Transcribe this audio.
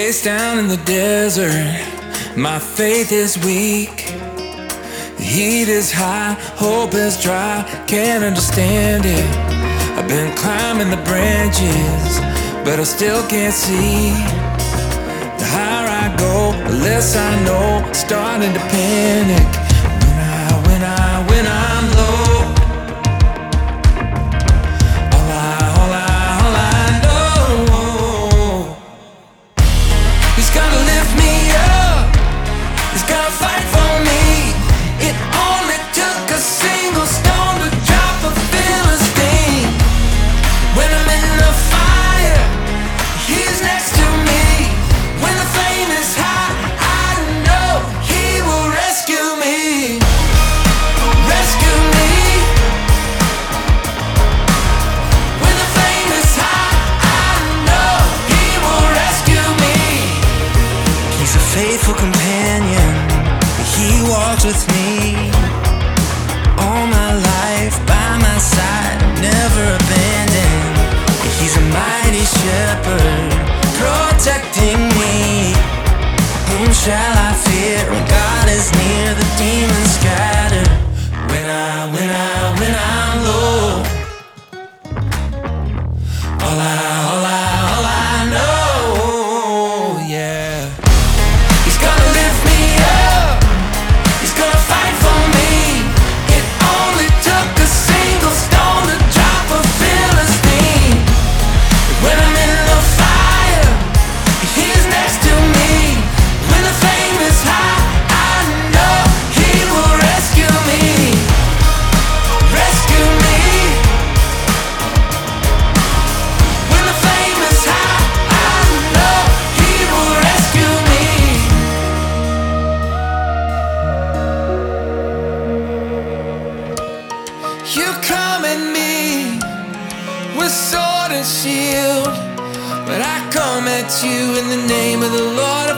Face down in the desert, my faith is weak. The heat is high, hope is dry, can't understand it. I've been climbing the branches, but I still can't see. The higher I go, the less I know, starting to panic. When I'm low, all I know, He's gonna lift me up, He's gonna fight for me. It only took a single stone to drop a Philistine. When I'm in the fire, He's next to me. When the flame is high, I know He will rescue me. Rescue me. When the flame is high, I know He will rescue me. He's a faithful companion, He walks with me all my life, by my side, never abandoned. He's a mighty shepherd, protecting me. Whom shall I fear when God is near? The demons scatter. When I'm low, all I know, yeah. He's gonna lift me up, He's gonna fight for me. It only took a single stone to drop a Philistine. When I'm in the fire, He's next to me. When the flame is high, I know He will rescue me. Rescue me. When the flame is high, I know He will rescue me. You come at me with sword and shield, but I come at you in the name of the Lord